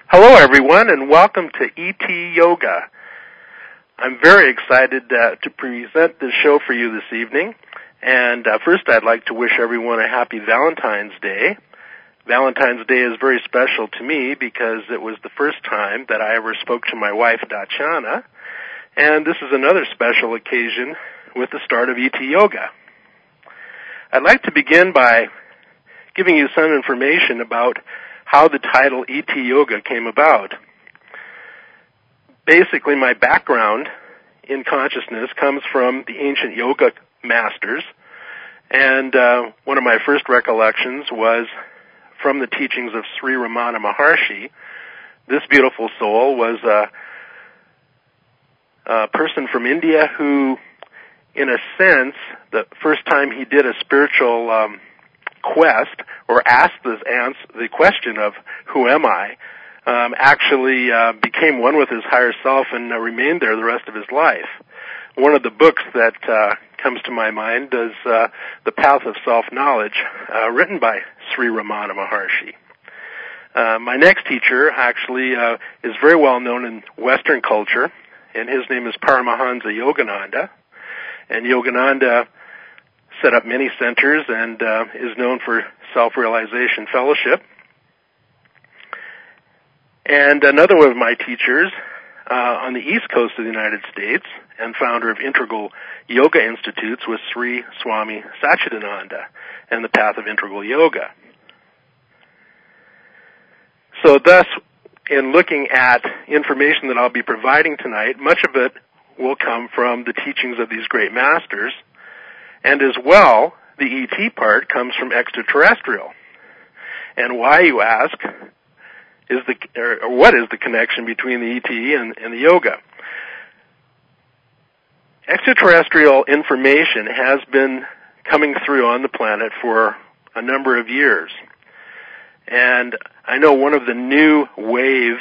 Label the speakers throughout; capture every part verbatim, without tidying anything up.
Speaker 1: Hello, everyone, and welcome to E T Yoga. I'm very excited uh, to present this show for you this evening. And uh, first, I'd like to wish everyone a happy Valentine's Day. Valentine's Day is very special to me because it was the first time that I ever spoke to my wife, Dachana. And this is another special occasion with the start of E T Yoga. I'd like to begin by giving you some information about how the title E T Yoga came about. Basically, my background in consciousness comes from the ancient yoga masters, and uh, one of my first recollections was from the teachings of Sri Ramana Maharshi. This beautiful soul was a, a person from India who, in a sense, the first time he did a spiritual um, quest, or asked this ans- the question of, who am I, um, actually uh, became one with his higher self and uh, remained there the rest of his life. One of the books that uh, comes to my mind is uh, The Path of Self-Knowledge, uh, written by Sri Ramana Maharshi. Uh, my next teacher actually uh, is very well known in Western culture, and his name is Paramahansa Yogananda. And Yogananda set up many centers and uh, is known for self-realization fellowship. And another one of my teachers uh, on the East Coast of the United States and founder of Integral Yoga Institutes was Sri Swami Satchidananda and the Path of Integral Yoga. So thus, in looking at information that I'll be providing tonight, much of it will come from the teachings of these great masters. And as well, the E T part comes from extraterrestrial. And why, you ask, is the or what is the connection between the E T and, and the yoga? Extraterrestrial information has been coming through on the planet for a number of years. And I know one of the new wave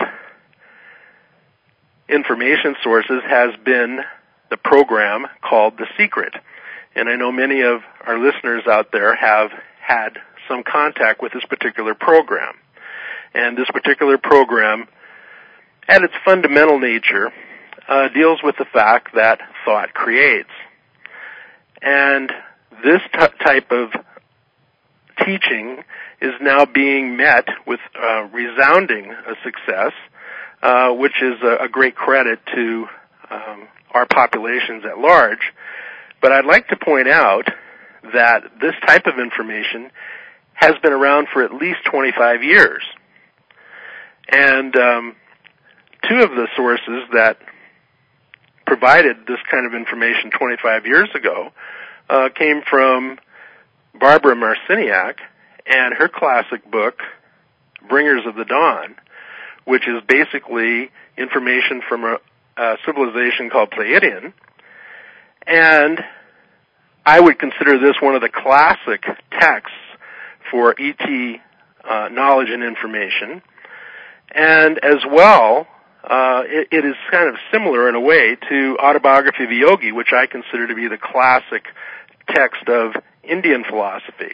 Speaker 1: information sources has been the program called The Secret. And I know many of our listeners out there have had some contact with this particular program. And this particular program, at its fundamental nature, uh, deals with the fact that thought creates. And this t- type of teaching is now being met with uh, resounding uh, success, uh, which is a, a great credit to um, our populations at large. But I'd like to point out that this type of information has been around for at least twenty-five years. And um, two of the sources that provided this kind of information twenty-five years ago uh, came from Barbara Marciniak and her classic book, Bringers of the Dawn, which is basically information from a, a civilization called Pleiadian. And I would consider this one of the classic texts for E T uh, knowledge and information. And as well, uh, it, it is kind of similar in a way to Autobiography of a Yogi, which I consider to be the classic text of Indian philosophy.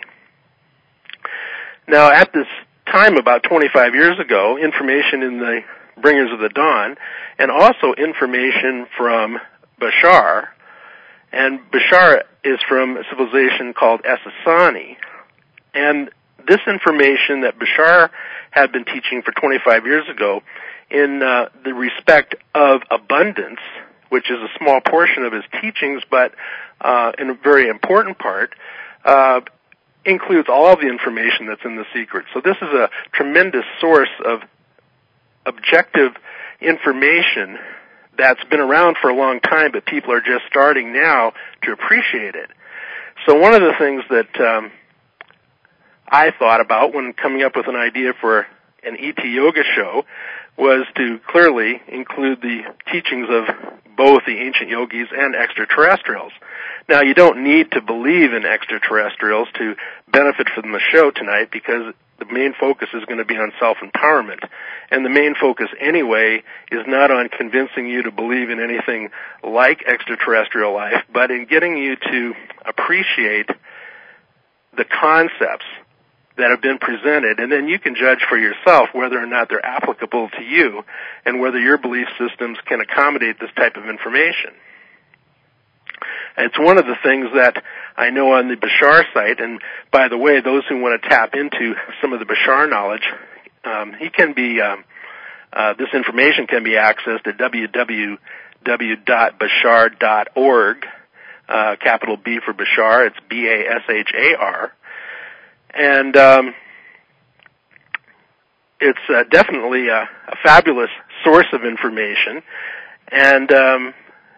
Speaker 1: Now, at this time, about twenty-five years ago, information in the Bringers of the Dawn, and also information from Bashar, and Bashar is from a civilization called Essassani. And this information that Bashar had been teaching for twenty-five years ago in uh, the respect of abundance, which is a small portion of his teachings, but uh, in a very important part, uh, includes all of the information that's in The Secret. So this is a tremendous source of objective information that's been around for a long time, but people are just starting now to appreciate it. So one of the things that um, I thought about when coming up with an idea for an E T Yoga show was to clearly include the teachings of both the ancient yogis and extraterrestrials. Now, you don't need to believe in extraterrestrials to benefit from the show tonight, because the main focus is going to be on self-empowerment. And the main focus anyway is not on convincing you to believe in anything like extraterrestrial life, but in getting you to appreciate the concepts that have been presented, and then you can judge for yourself whether or not they're applicable to you and whether your belief systems can accommodate this type of information. It's one of the things that I know on the Bashar site, and by the way, those who want to tap into some of the Bashar knowledge, um, he can be, um, uh, this information can be accessed at w w w dot bashar dot org, uh, capital B for Bashar, it's B A S H A R, and um, it's uh, definitely a, a fabulous source of information, and um,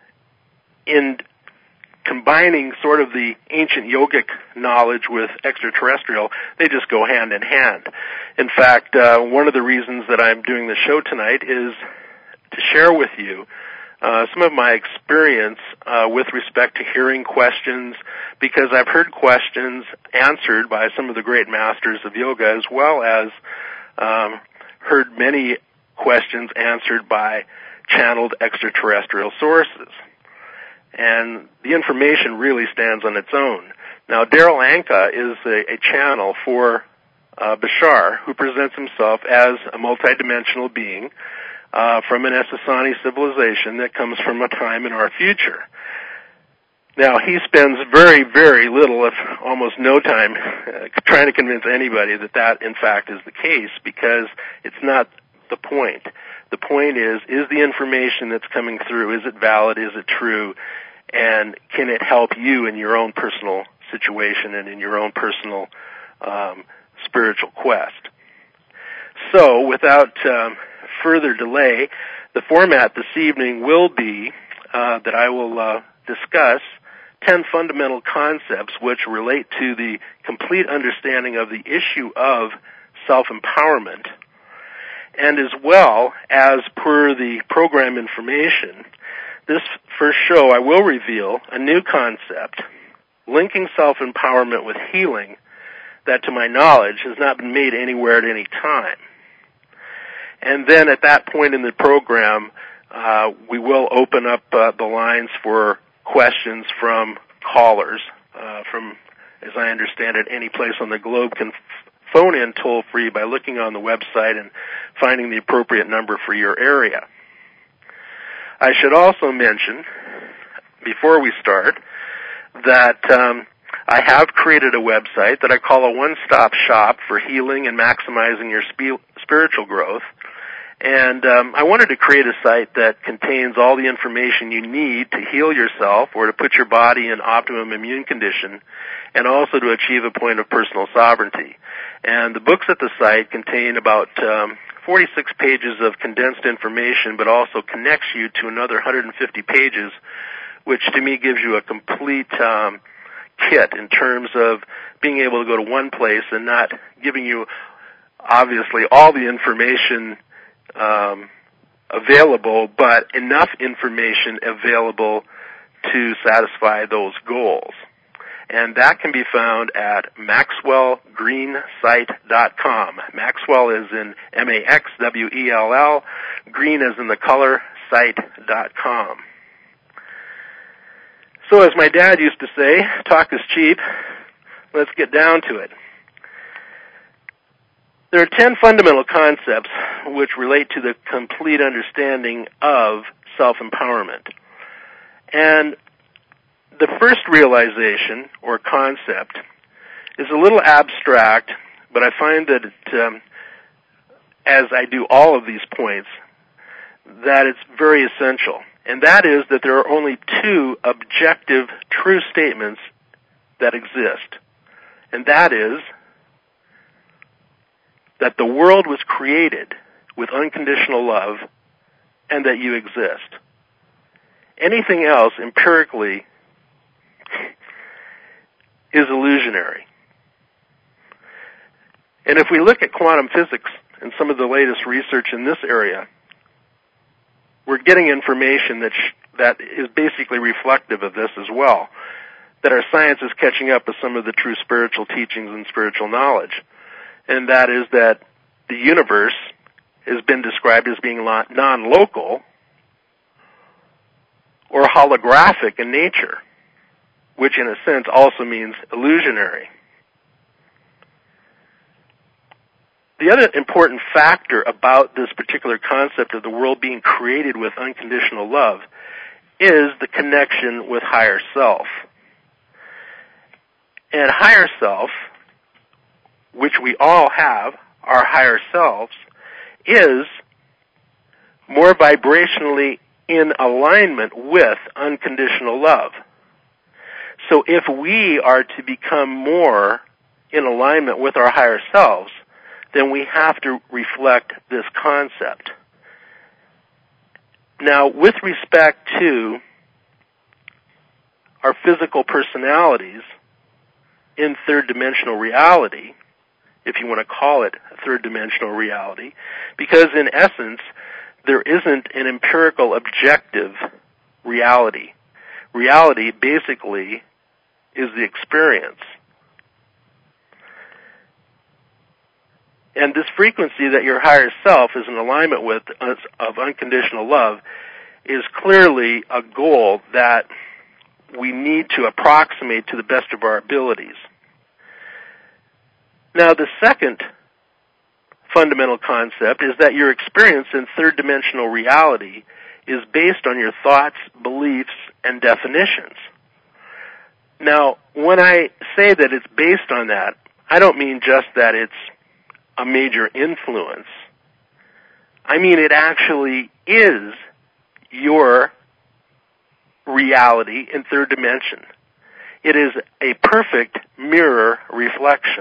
Speaker 1: in combining sort of the ancient yogic knowledge with extraterrestrial, they just go hand in hand. In fact, uh, one of the reasons that I'm doing the show tonight is to share with you uh, some of my experience uh, with respect to hearing questions, because I've heard questions answered by some of the great masters of yoga, as well as um, heard many questions answered by channeled extraterrestrial sources. And the information really stands on its own. Now, Daryl Anka is a, a channel for uh, Bashar, who presents himself as a multidimensional being uh, from an Essassani civilization that comes from a time in our future. Now, he spends very, very little, if almost no time, uh, trying to convince anybody that that, in fact, is the case, because it's not the point. The point is, is the information that's coming through, is it valid, is it true, and can it help you in your own personal situation and in your own personal um, spiritual quest? So, without um, further delay, the format this evening will be uh, that I will uh, discuss ten fundamental concepts which relate to the complete understanding of the issue of self-empowerment, and as well as per the program information, this first show I will reveal a new concept, linking self-empowerment with healing, that to my knowledge has not been made anywhere at any time. And then at that point in the program, uh, we will open up uh, the lines for questions from callers uh, from, as I understand it, any place on the globe can f- phone in toll-free by looking on the website and finding the appropriate number for your area. I should also mention, before we start, that um, I have created a website that I call a one-stop shop for healing and maximizing your spe- spiritual growth. And um, I wanted to create a site that contains all the information you need to heal yourself or to put your body in optimum immune condition, and also to achieve a point of personal sovereignty. And the books at the site contain about um, forty-six pages of condensed information, but also connects you to another one hundred fifty pages, which to me gives you a complete um, kit in terms of being able to go to one place and not giving you, obviously, all the information um, available, but enough information available to satisfy those goals. And that can be found at maxwell green site dot com. Maxwell is in M A X W E L L, green is in the color, site dot com. So as my dad used to say, talk is cheap. Let's get down to it. There are ten fundamental concepts which relate to the complete understanding of self-empowerment. And the first realization or concept is a little abstract, but I find that it, um, as I do all of these points, that it's very essential. And that is that there are only two objective true statements that exist. And that is that the world was created with unconditional love and that you exist. Anything else empirically is illusionary. And if we look at quantum physics and some of the latest research in this area, we're getting information that sh- that is basically reflective of this as well, that our science is catching up with some of the true spiritual teachings and spiritual knowledge. And that is that the universe has been described as being non-local or holographic in nature, which in a sense also means illusionary. the other important factor about this particular concept of the world being created with unconditional love is the connection with higher self. And higher self, which we all have, our higher selves, is more vibrationally in alignment with unconditional love. So if we are to become more in alignment with our higher selves, then we have to reflect this concept. Now, with respect to our physical personalities in third-dimensional reality, if you want to call it third-dimensional reality, because in essence, there isn't an empirical objective reality. Reality basically is the experience. And this frequency that your higher self is in alignment with of unconditional love is clearly a goal that we need to approximate to the best of our abilities. Now, the second fundamental concept is that your experience in third-dimensional reality is based on your thoughts, beliefs, and definitions. Now, when I say that it's based on that, I don't mean just that it's a major influence. I mean it actually is your reality in third dimension. It is a perfect mirror reflection.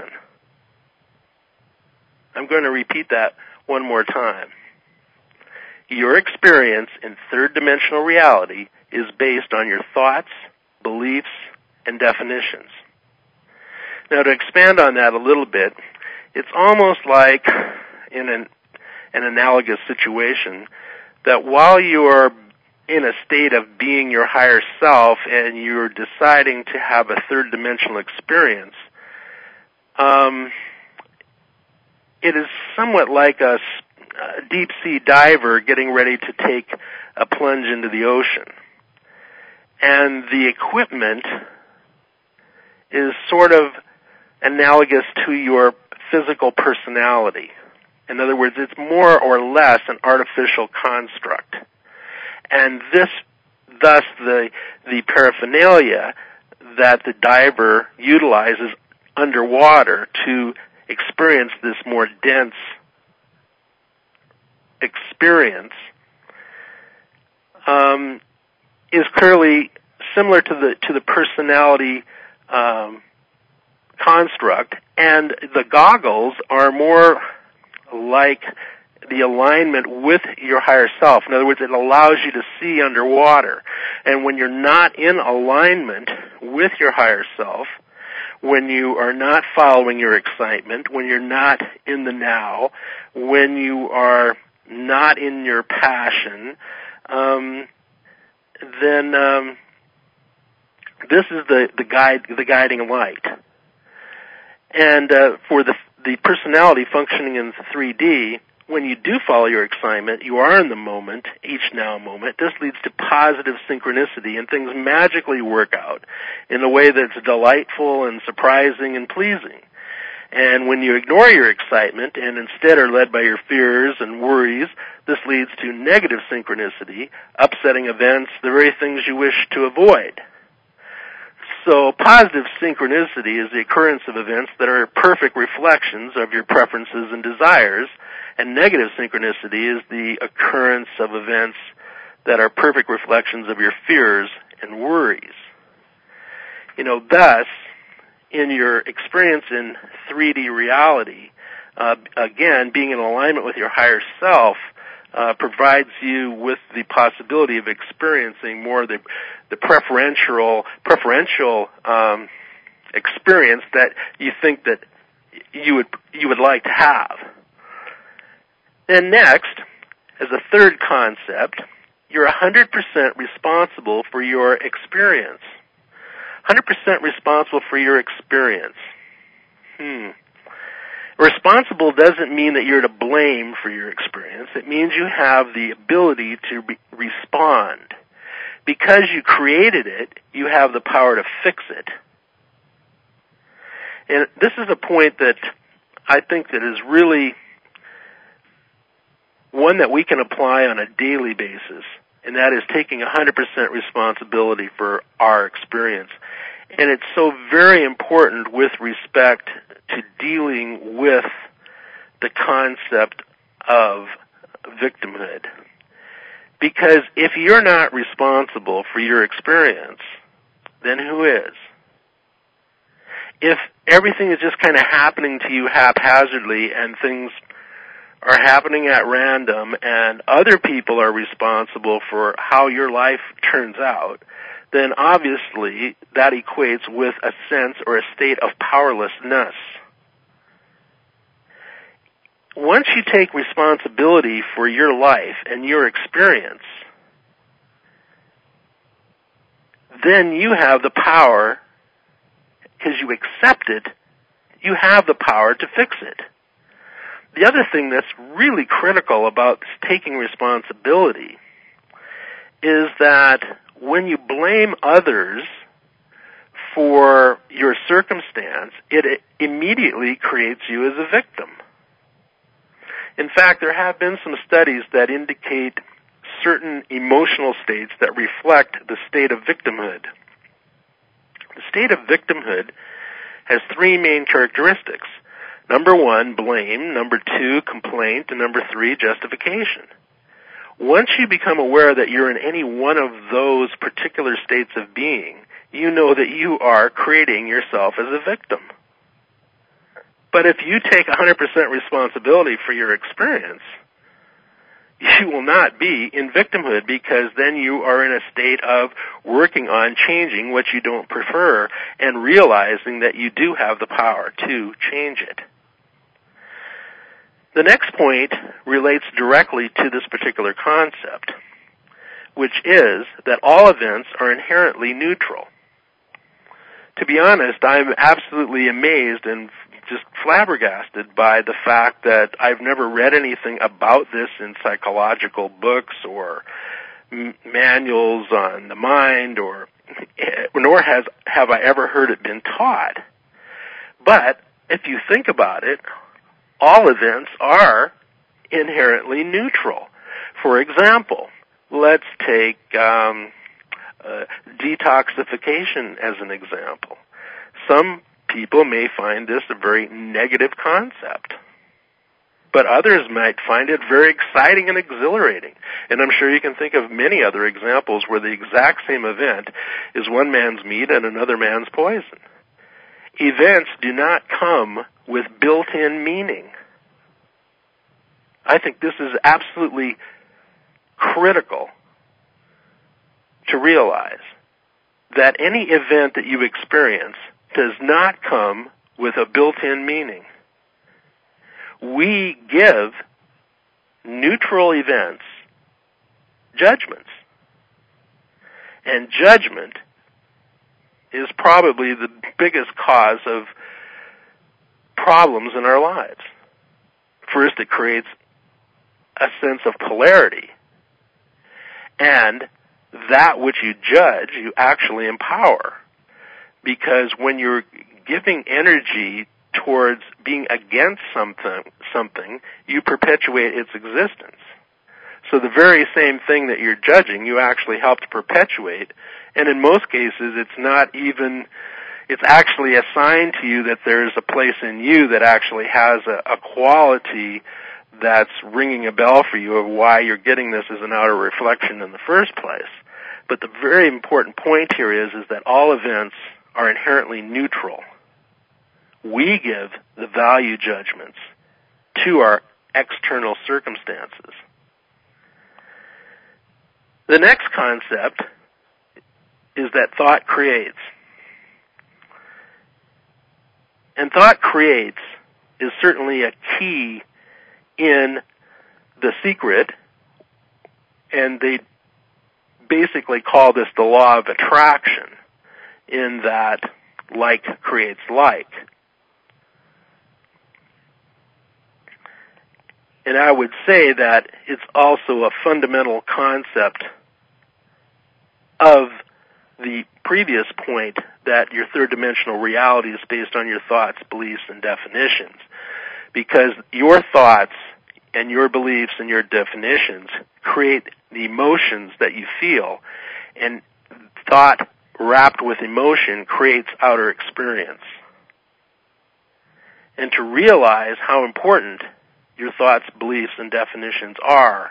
Speaker 1: I'm going to repeat that one more time. Your experience in third-dimensional reality is based on your thoughts, beliefs, and definitions. Now, to expand on that a little bit, it's almost like in an, an analogous situation that while you're in a state of being your higher self and you're deciding to have a third-dimensional experience, um, it is somewhat like a, a deep-sea diver getting ready to take a plunge into the ocean. And the equipment is sort of analogous to your physical personality. In other words, it's more or less an artificial construct. And this, thus, the, the paraphernalia that the diver utilizes underwater to experience this more dense experience um, is clearly similar to the to the personality um, construct, and the goggles are more like the alignment with your higher self. In other words, it allows you to see underwater. And when you're not in alignment with your higher self, when you are not following your excitement, when you're not in the now, when you are not in your passion, um, then um, this is the, the guide, the guiding light. And uh, for the the personality functioning in three D, when you do follow your excitement, you are in the moment, each now moment. This leads to positive synchronicity, and things magically work out in a way that's delightful and surprising and pleasing. And when you ignore your excitement and instead are led by your fears and worries, this leads to negative synchronicity, upsetting events, the very things you wish to avoid. So positive synchronicity is the occurrence of events that are perfect reflections of your preferences and desires, and negative synchronicity is the occurrence of events that are perfect reflections of your fears and worries. You know, thus, in your experience in three D reality, uh, again, being in alignment with your higher self uh, provides you with the possibility of experiencing more the, the preferential, preferential um, experience that you think that you would you would like to have. Then next, as a third concept, you're one hundred percent responsible for your experience. one hundred percent responsible for your experience. Hmm. Responsible doesn't mean that you're to blame for your experience. It means you have the ability to re- respond. Because you created it, you have the power to fix it. And this is a point that I think that is really one that we can apply on a daily basis, and that is taking one hundred percent responsibility for our experience. And it's so very important with respect to dealing with the concept of victimhood. Because if you're not responsible for your experience, then who is? If everything is just kind of happening to you haphazardly and things are happening at random and other people are responsible for how your life turns out, then obviously that equates with a sense or a state of powerlessness. Once you take responsibility for your life and your experience, then you have the power, because you accept it, you have the power to fix it. The other thing that's really critical about taking responsibility is that when you blame others for your circumstance, it immediately creates you as a victim. In fact, there have been some studies that indicate certain emotional states that reflect the state of victimhood. The state of victimhood has three main characteristics. Number one, blame. Number two, complaint. And number three, justification. Once you become aware that you're in any one of those particular states of being, you know that you are creating yourself as a victim. But if you take one hundred percent responsibility for your experience, you will not be in victimhood, because then you are in a state of working on changing what you don't prefer and realizing that you do have the power to change it. The next point relates directly to this particular concept, which is that all events are inherently neutral. To be honest, I'm absolutely amazed and just flabbergasted by the fact that I've never read anything about this in psychological books or m- manuals on the mind, or nor has have I ever heard it been taught. But if you think about it, all events are inherently neutral. For example, let's take um, uh, detoxification as an example. Some people may find this a very negative concept, but others might find it very exciting and exhilarating. And I'm sure you can think of many other examples where the exact same event is one man's meat and another man's poison. Events do not come with built-in meaning. I think this is absolutely critical to realize, that any event that you experience does not come with a built-in meaning. We give neutral events judgments. And judgment is probably the biggest cause of problems in our lives. First, it creates a sense of polarity. And that which you judge, you actually empower. Because when you're giving energy towards being against something, something, you perpetuate its existence. So the very same thing that you're judging, you actually help to perpetuate. And in most cases, it's not even, it's actually assigned to you that there's a place in you that actually has a, a quality that's ringing a bell for you of why you're getting this as an outer reflection in the first place. But the very important point here is, is that all events are inherently neutral. We give the value judgments to our external circumstances. The next concept is that thought creates. And thought creates is certainly a key in The Secret, and they basically call this the law of attraction, in that like creates like. And I would say that it's also a fundamental concept of the previous point, that your third dimensional reality is based on your thoughts, beliefs, and definitions. Because your thoughts and your beliefs and your definitions create the emotions that you feel, and thought wrapped with emotion creates outer experience. And to realize how important your thoughts, beliefs, and definitions are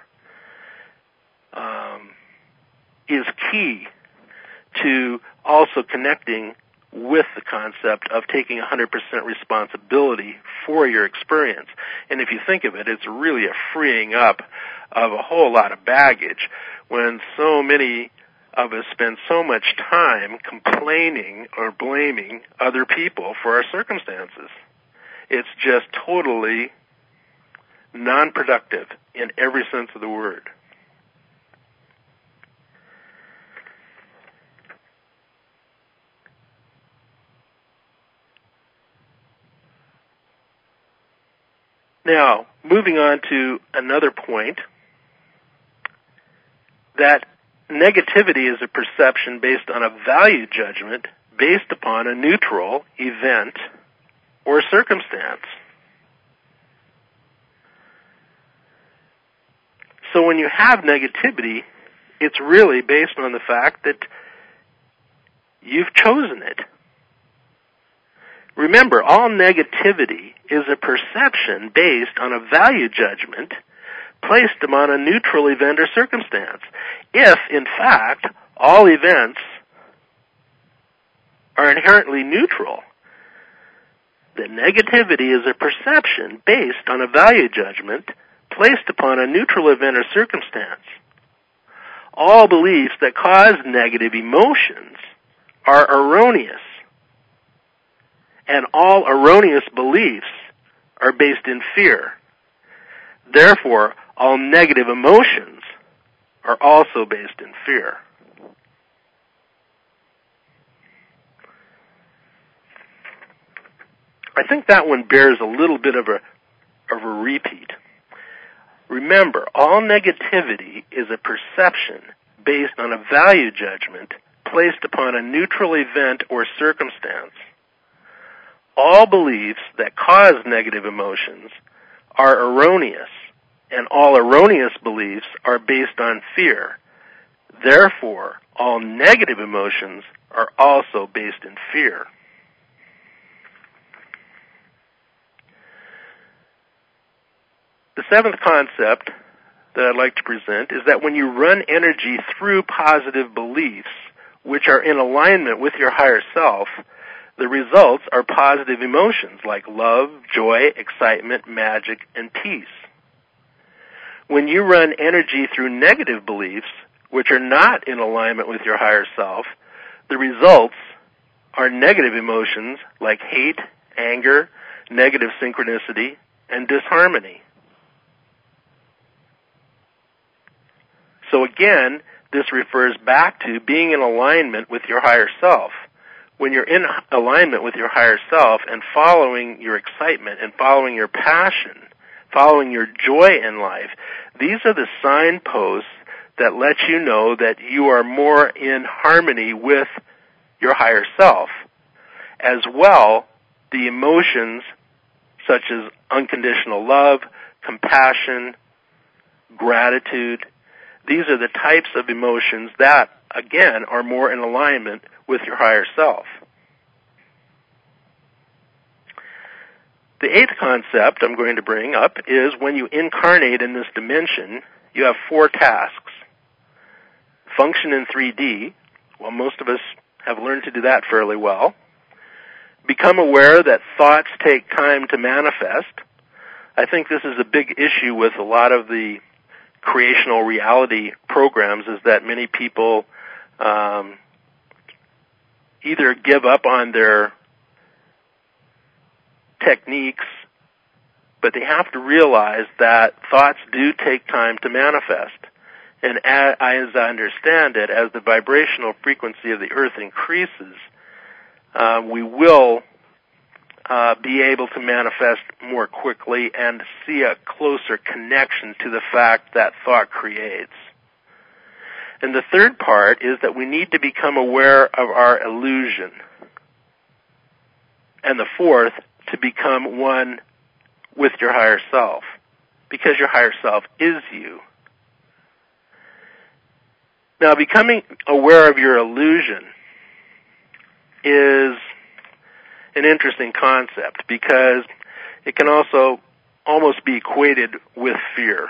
Speaker 1: um, is key to also connecting with the concept of taking one hundred percent responsibility for your experience. And if you think of it, it's really a freeing up of a whole lot of baggage when so many of us spend so much time complaining or blaming other people for our circumstances. It's just totally non-productive in every sense of the word. Now, moving on to another point, that negativity is a perception based on a value judgment based upon a neutral event or circumstance. So when you have negativity, it's really based on the fact that you've chosen it. Remember, all negativity is a perception based on a value judgment placed upon a neutral event or circumstance. If, in fact, all events are inherently neutral, then negativity is a perception based on a value judgment placed upon a neutral event or circumstance. All beliefs that cause negative emotions are erroneous, and all erroneous beliefs are based in fear. Therefore, all negative emotions are also based in fear. I think that one bears a little bit of a, of a repeat. Remember, all negativity is a perception based on a value judgment placed upon a neutral event or circumstance. All beliefs that cause negative emotions are erroneous, and all erroneous beliefs are based on fear. Therefore, all negative emotions are also based in fear. The seventh concept that I'd like to present is that when you run energy through positive beliefs, which are in alignment with your higher self, the results are positive emotions like love, joy, excitement, magic, and peace. When you run energy through negative beliefs, which are not in alignment with your higher self, the results are negative emotions like hate, anger, negative synchronicity, and disharmony. So again, this refers back to being in alignment with your higher self. When you're in alignment with your higher self and following your excitement and following your passion, following your joy in life, these are the signposts that let you know that you are more in harmony with your higher self. As well, the emotions such as unconditional love, compassion, gratitude, these are the types of emotions that, again, are more in alignment with your higher self. The eighth concept I'm going to bring up is when you incarnate in this dimension, you have four tasks. Function in three D. Well, most of us have learned to do that fairly well. Become aware that thoughts take time to manifest. I think this is a big issue with a lot of the creational reality programs, is that many people um, either give up on their techniques, but they have to realize that thoughts do take time to manifest. And as I understand it, as the vibrational frequency of the earth increases, uh, we will uh, be able to manifest more quickly and see a closer connection to the fact that thought creates. And the third part is that we need to become aware of our illusion. And the fourth, to become one with your higher self. because your higher self is you. Now, becoming aware of your illusion is an interesting concept because it can also almost be equated with fear.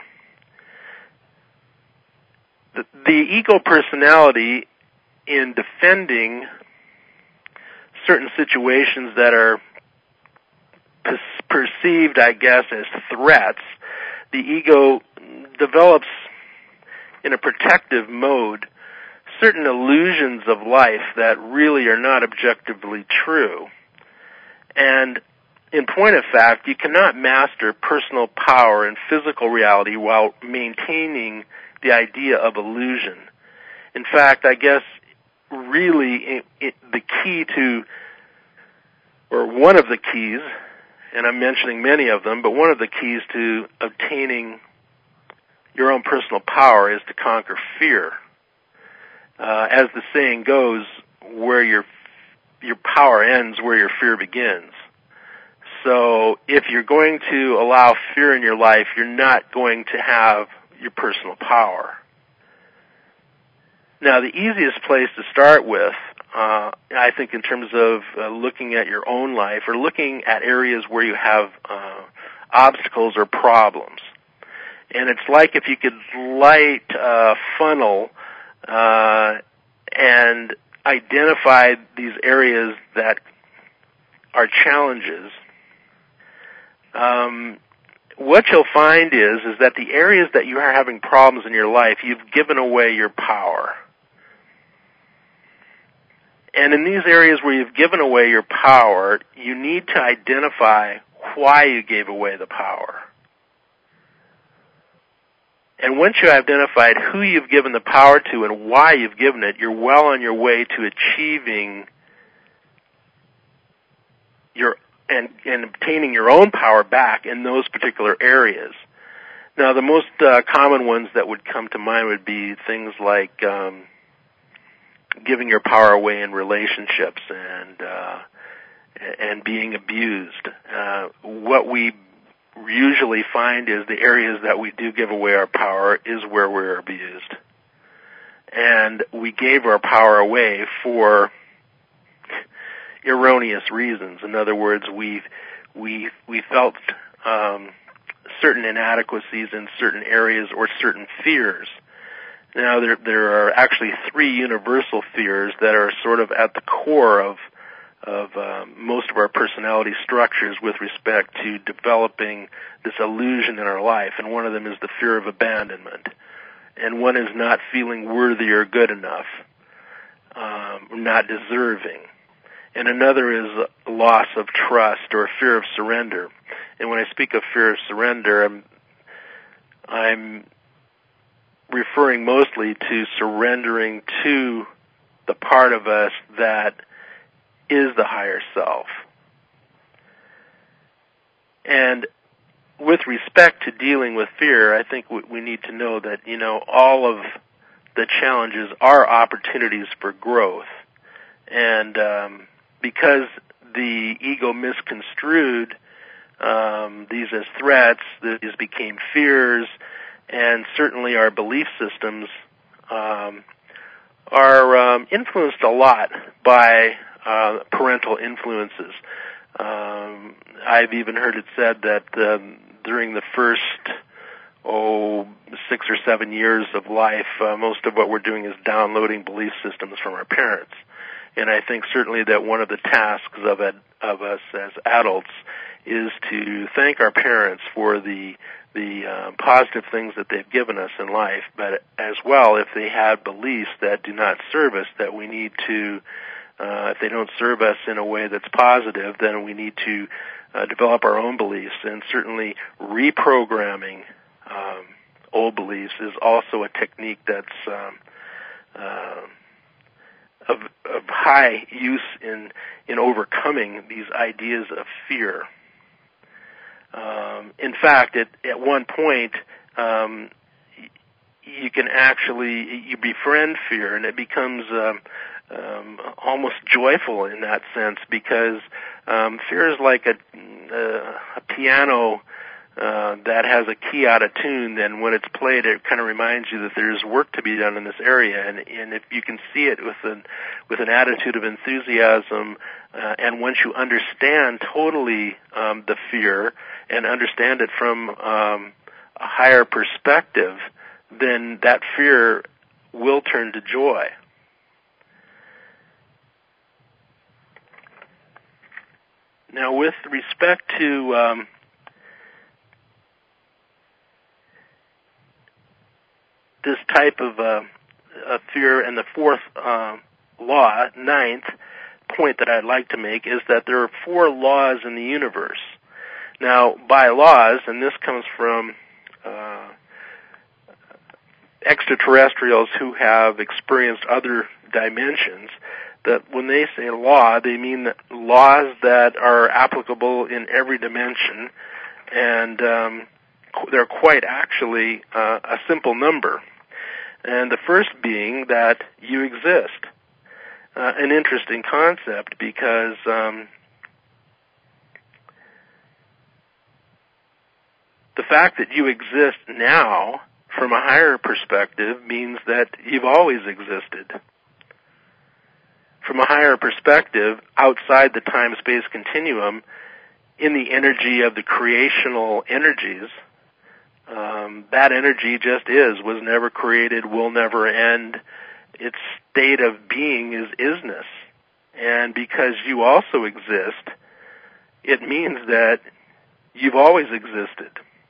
Speaker 1: The, the ego personality, in defending certain situations that are per- perceived, I guess, as threats, the ego develops in a protective mode certain illusions of life that really are not objectively true. And in point of fact, you cannot master personal power and physical reality while maintaining the idea of illusion. In fact, I guess really it, it, the key to, or one of the keys, and I'm mentioning many of them, but one of the keys to obtaining your own personal power is to conquer fear. Uh, as the saying goes, where your your power ends, where your fear begins. So if you're going to allow fear in your life, you're not going to have your personal power. Now, the easiest place to start with, uh, I think in terms of uh, looking at your own life or looking at areas where you have uh, obstacles or problems. And it's like if you could light a funnel uh, and identify these areas that are challenges. Um, what you'll find is is that the areas that you are having problems in your life, you've given away your power. And in these areas where you've given away your power, you need to identify why you gave away the power. And once you have identified who you've given the power to and why you've given it, you're well on your way to achieving your and, and obtaining your own power back in those particular areas. Now, the most uh, common ones that would come to mind would be things like um, giving your power away in relationships and uh, and being abused. Uh, what we usually find is the areas that we do give away our power is where we're abused. And we gave our power away for erroneous reasons. In other words, we we we felt um, certain inadequacies in certain areas or certain fears. Now, there there are actually three universal fears that are sort of at the core of of um, most of our personality structures with respect to developing this illusion in our life. And one of them is the fear of abandonment. And one is not feeling worthy or good enough, um, not deserving. And another is loss of trust or fear of surrender. And when I speak of fear of surrender, I'm, I'm referring mostly to surrendering to the part of us that is the higher self. And with respect to dealing with fear, I think we need to know that, you know, all of the challenges are opportunities for growth. And um, because the ego misconstrued um, these as threats, these became fears, and certainly our belief systems um, are um, influenced a lot by Uh, parental influences. Um, I've even heard it said that um, during the first, oh, six or seven years of life, uh, most of what we're doing is downloading belief systems from our parents. And I think certainly that one of the tasks of, it, of us as adults is to thank our parents for the the uh, positive things that they've given us in life, but as well, if they have beliefs that do not serve us, that we need to Uh, if they don't serve us in a way that's positive, then we need to uh, develop our own beliefs. And certainly reprogramming um, old beliefs is also a technique that's um, uh, of, of high use in, in overcoming these ideas of fear. Um, in fact, at, at one point, um, you can actually, you befriend fear, and it becomes um, um, almost joyful in that sense, because um, fear is like a, a, a piano uh, that has a key out of tune, then when it's played, it kind of reminds you that there's work to be done in this area. And, and if you can see it with an with an attitude of enthusiasm, uh, and once you understand totally um, the fear and understand it from um, a higher perspective, then that fear will turn to joy. Now, with respect to um, this type of uh, uh, fear, and the fourth uh, law, ninth point that I'd like to make, is that there are four laws in the universe. Now, by laws, and this comes from uh, extraterrestrials who have experienced other dimensions, that when they say law, they mean that laws that are applicable in every dimension, and um, they're quite actually uh, a simple number. And the first being that you exist. Uh, an interesting concept, because um, the fact that you exist now from a higher perspective means that you've always existed. From a higher perspective, outside the time-space continuum, in the energy of the creational energies, um, that energy just is, was never created, will never end. Its state of being is isness. And because you also exist, it means that you've always existed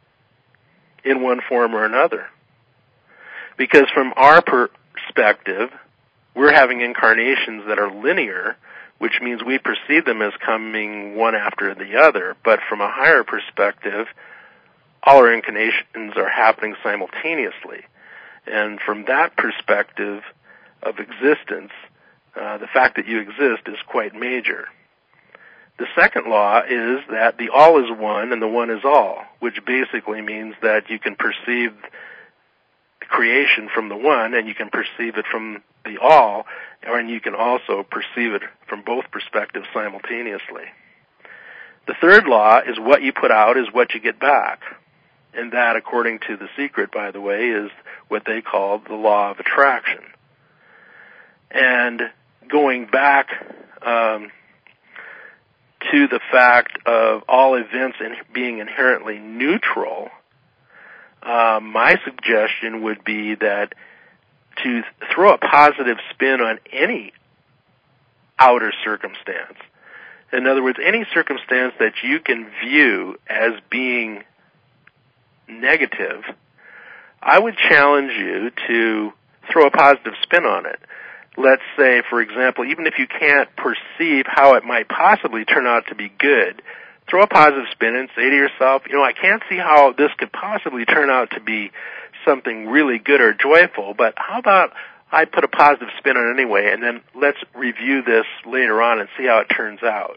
Speaker 1: in one form or another. Because from our perspective, we're having incarnations that are linear, which means we perceive them as coming one after the other. But from a higher perspective, all our incarnations are happening simultaneously. And from that perspective of existence, uh, the fact that you exist is quite major. The second law is that the all is one and the one is all, which basically means that you can perceive creation from the one, and you can perceive it from the all, and you can also perceive it from both perspectives simultaneously. The third law is what you put out is what you get back. And that, according to The Secret, by the way, is what they call the law of attraction. And going back um, to the fact of all events in being inherently neutral, Uh, my suggestion would be that to throw a positive spin on any outer circumstance, in other words, any circumstance that you can view as being negative, I would challenge you to throw a positive spin on it. Let's say, for example, even if you can't perceive how it might possibly turn out to be good, throw a positive spin and say to yourself, you know, I can't see how this could possibly turn out to be something really good or joyful, but how about I put a positive spin on it anyway, and then let's review this later on and see how it turns out.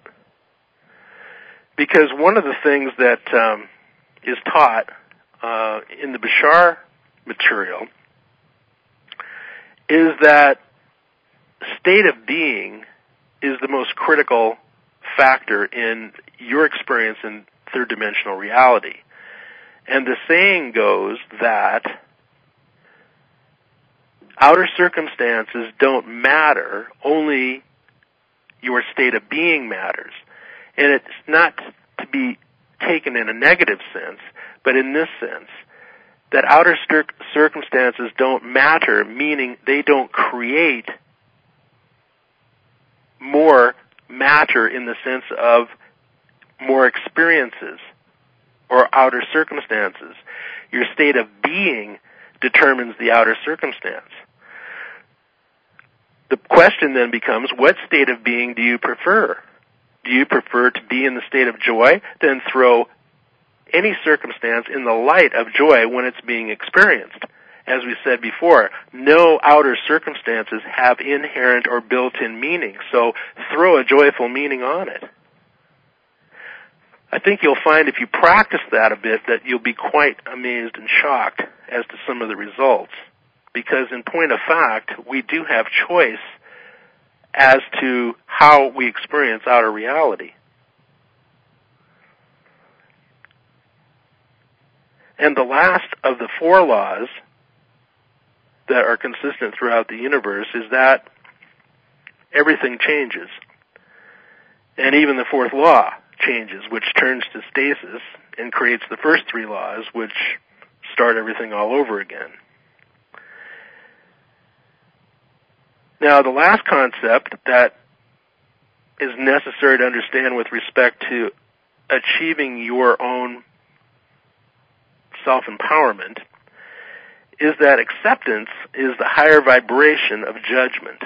Speaker 1: Because one of the things that um, is taught uh, in the Bashar material is that state of being is the most critical factor in your experience in third-dimensional reality. And the saying goes that outer circumstances don't matter, only your state of being matters. And it's not to be taken in a negative sense, but in this sense, that outer cir- circumstances don't matter, meaning they don't create more matter in the sense of more experiences or outer circumstances. Your state of being determines the outer circumstance. The question then becomes, what state of being do you prefer? Do you prefer to be in the state of joy? Then throw any circumstance in the light of joy when it's being experienced. As we said before, no outer circumstances have inherent or built-in meaning, so throw a joyful meaning on it. I think you'll find if you practice that a bit that you'll be quite amazed and shocked as to some of the results. Because in point of fact, we do have choice as to how we experience outer reality. And the last of the four laws that are consistent throughout the universe is that everything changes. And even the fourth law changes, which turns to stasis and creates the first three laws, which start everything all over again. Now, the last concept that is necessary to understand with respect to achieving your own self-empowerment is that acceptance is the higher vibration of judgment.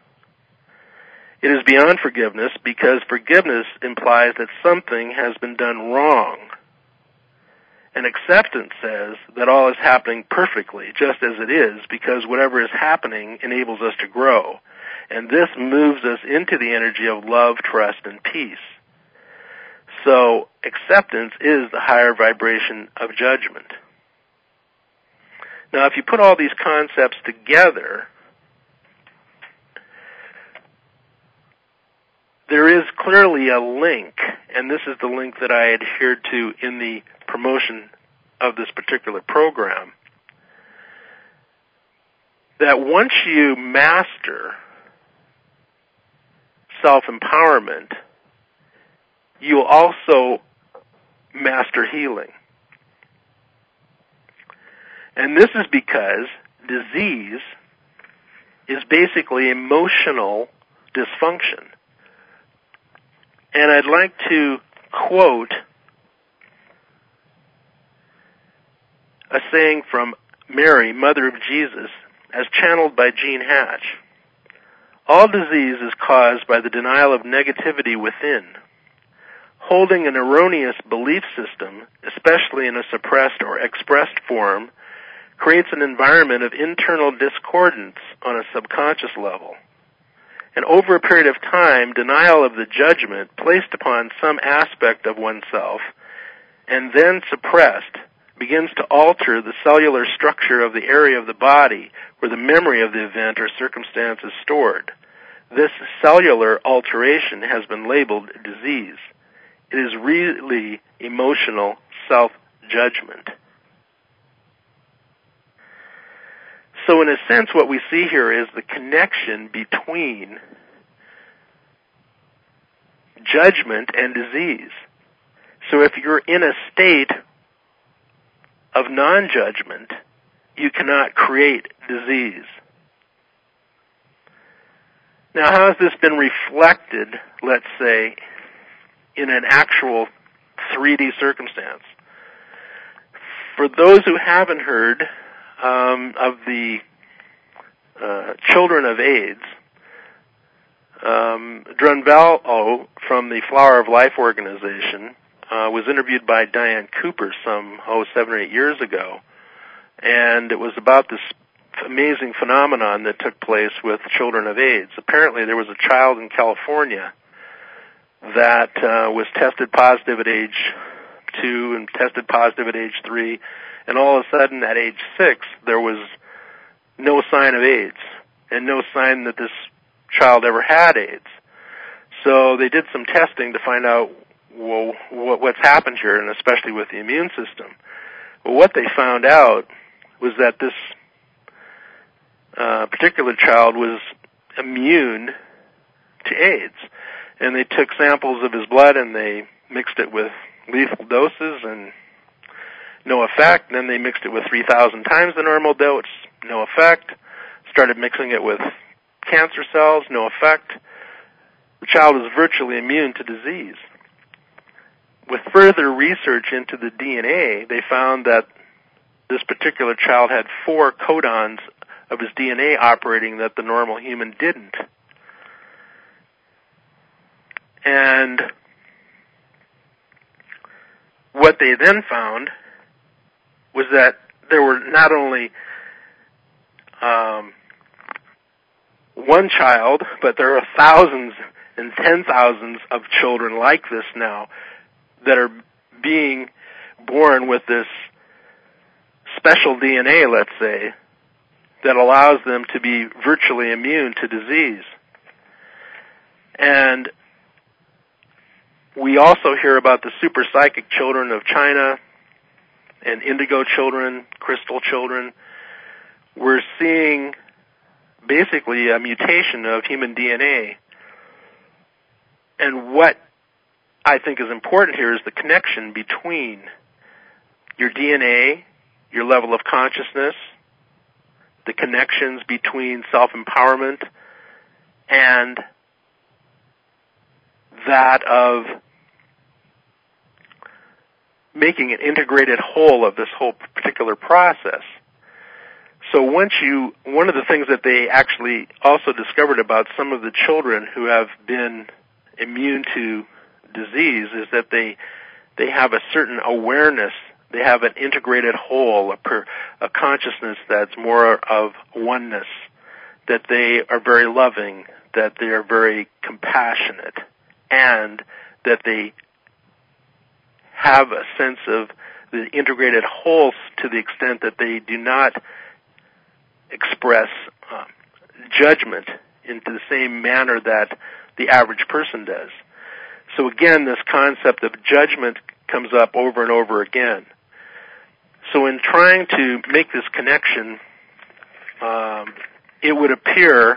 Speaker 1: It is beyond forgiveness because forgiveness implies that something has been done wrong. And acceptance says that all is happening perfectly, just as it is, because whatever is happening enables us to grow. And this moves us into the energy of love, trust, and peace. So acceptance is the higher vibration of judgment. Now, if you put all these concepts together, there is clearly a link, and this is the link that I adhered to in the promotion of this particular program, that once you master self-empowerment, you'll also master healing. And this is because disease is basically emotional dysfunction. And I'd like to quote a saying from Mary, Mother of Jesus, as channeled by Gene Hatch. All disease is caused by the denial of negativity within. Holding an erroneous belief system, especially in a suppressed or expressed form, creates an environment of internal discordance on a subconscious level. And over a period of time, denial of the judgment placed upon some aspect of oneself and then suppressed begins to alter the cellular structure of the area of the body where the memory of the event or circumstance is stored. This cellular alteration has been labeled disease. It is really emotional self-judgment. So in a sense, what we see here is the connection between judgment and disease. So if you're in a state of non-judgment, you cannot create disease. Now, how has this been reflected, let's say, in an actual three D circumstance? For those who haven't heard um, of the uh, Children of AIDS, um, Drunvalo from the Flower of Life organization uh, was interviewed by Diane Cooper some, oh, seven or eight years ago, and it was about this amazing phenomenon that took place with children of AIDS. Apparently there was a child in California that uh, was tested positive at age two and tested positive at age three, and all of a sudden at age six there was no sign of AIDS and no sign that this child ever had AIDS. So they did some testing to find out, well, what, what's happened here, and especially with the immune system. Well, what they found out was that this uh, particular child was immune to AIDS. And they took samples of his blood and they mixed it with lethal doses and no effect. And then they mixed it with three thousand times the normal dose, no effect. Started mixing it with cancer cells, no effect. The child was virtually immune to disease. With further research into the D N A, they found that this particular child had four codons of his D N A operating that the normal human didn't. And what they then found was that there were not only um, one child, but there are thousands and ten thousands of children like this now that are being born with this special D N A, let's say, that allows them to be virtually immune to disease. And we also hear about the super psychic children of China and indigo children, crystal children, we're seeing basically a mutation of human D N A. And what I think is important here is the connection between your D N A, your level of consciousness, the connections between self-empowerment and that of making an integrated whole of this whole particular process. So once you, one of the things that they actually also discovered about some of the children who have been immune to disease is that they they have a certain awareness, they have an integrated whole, a, per, a consciousness that's more of oneness, that they are very loving, that they are very compassionate, and that they have a sense of the integrated whole to the extent that they do not express uh, judgment into the same manner that the average person does. So again, this concept of judgment comes up over and over again. So in trying to make this connection, um, it would appear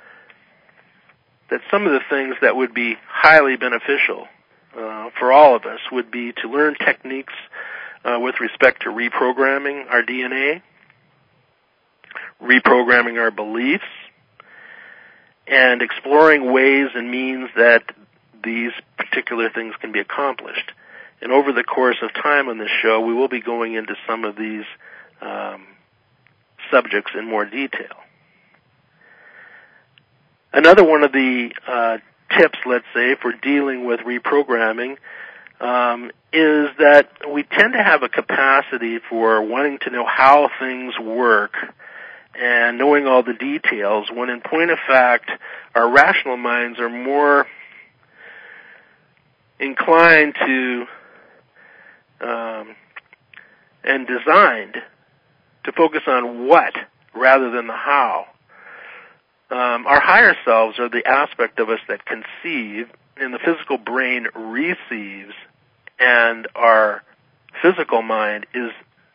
Speaker 1: that some of the things that would be highly beneficial uh, for all of us would be to learn techniques uh, with respect to reprogramming our D N A, reprogramming our beliefs, and exploring ways and means that these particular things can be accomplished. And over the course of time on this show, we will be going into some of these um, subjects in more detail. Another one of the uh, tips, let's say, for dealing with reprogramming um, is that we tend to have a capacity for wanting to know how things work and knowing all the details, when in point of fact, our rational minds are more inclined to um, and designed to focus on what rather than the how. Um, our higher selves are the aspect of us that conceive, and the physical brain receives, and our physical mind is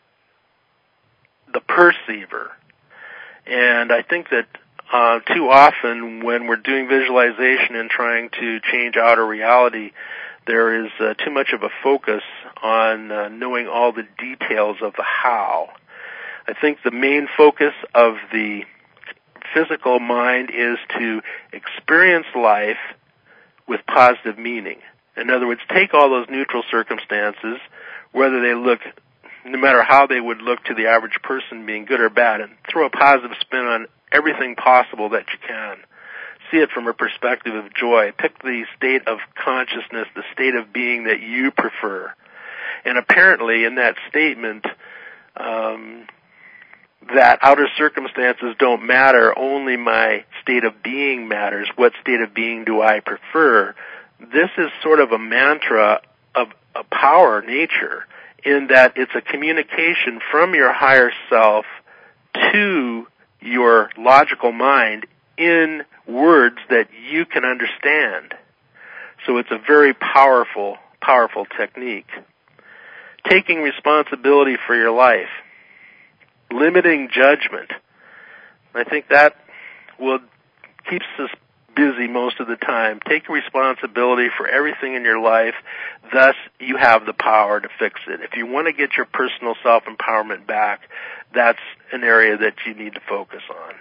Speaker 1: the perceiver. And I think that uh, too often when we're doing visualization and trying to change outer reality, there is uh, too much of a focus on uh, knowing all the details of the how. I think the main focus of the physical mind is to experience life with positive meaning. In other words, take all those neutral circumstances, whether they look, no matter how they would look to the average person being good or bad, and throw a positive spin on everything possible that you can. See it from a perspective of joy. Pick the state of consciousness, the state of being that you prefer. And apparently in that statement, um, that outer circumstances don't matter, only my state of being matters. What state of being do I prefer? This is sort of a mantra of a power nature, in that it's a communication from your higher self to your logical mind in words that you can understand. So it's a very powerful, powerful technique. Taking responsibility for your life. Limiting judgment. I think that will keeps us busy most of the time. Take responsibility for everything in your life, thus you have the power to fix it. If you want to get your personal self-empowerment back, that's an area that you need to focus on.